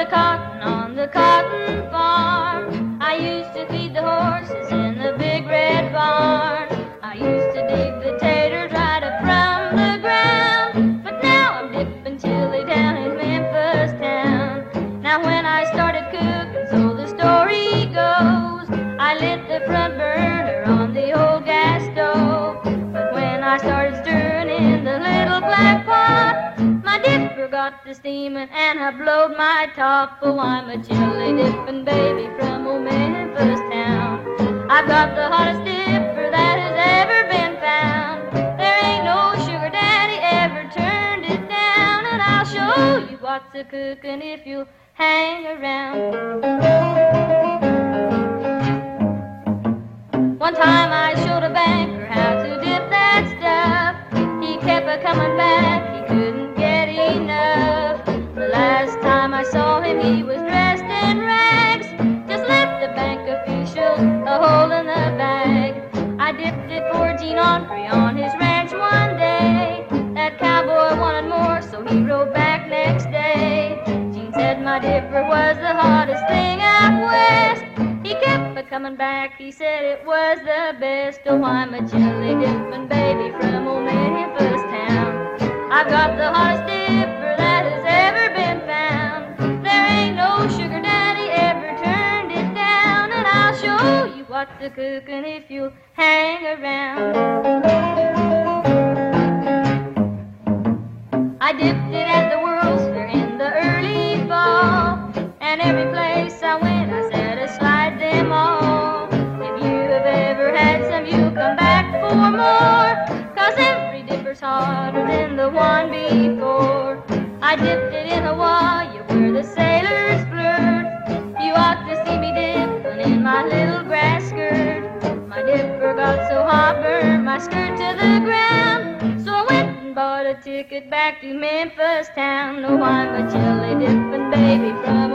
the cotton on the cotton farm. I used to feed the horses in the big red barn. I used to dig the taters right up from the ground. But now I'm dipping chili down in Memphis town. Now when I started cooking, so the story goes, I lit the front burner on the old gas stove. But when I started stirring in the little black pot, my dipper got to steaming and I blowed my top. Oh, I'm a chili dipping baby from old Memphis town. I've got the hottest dipper that has ever been found. There ain't no sugar daddy ever turned it down. And I'll show you what's a cooking if you'll hang around. One time I showed a banker how to dip that stuff. He kept a-coming back, he couldn't get enough. The last time I saw him he was dressed in rags, just left the bank official a hole in the bag. I dipped it for Gene Autry on his ranch one day. That cowboy wanted more, so he rode back next day. Gene said my dipper was the hottest thing out west. He kept a-coming back, he said it was the best. Oh, I'm a chili dipping baby from old Memphis town. I've got the hottest dipper that has ever been found. There ain't no sugar daddy ever turned it down. And I'll show you what's a cooking if you'll hang around. I dipped it at the World's Fair in the early fall, and every place I went I satisfied them all. If you have ever had some, you'll come back for more, 'cause every dipper's hotter than the one before. I dipped it in Hawaii where the sailors flirt. You ought to see me dipping in my little grass skirt. My dipper got so hot, burned my skirt to the ground. So I went and bought a ticket back to Memphis town. Oh, I'm a chili dipping baby from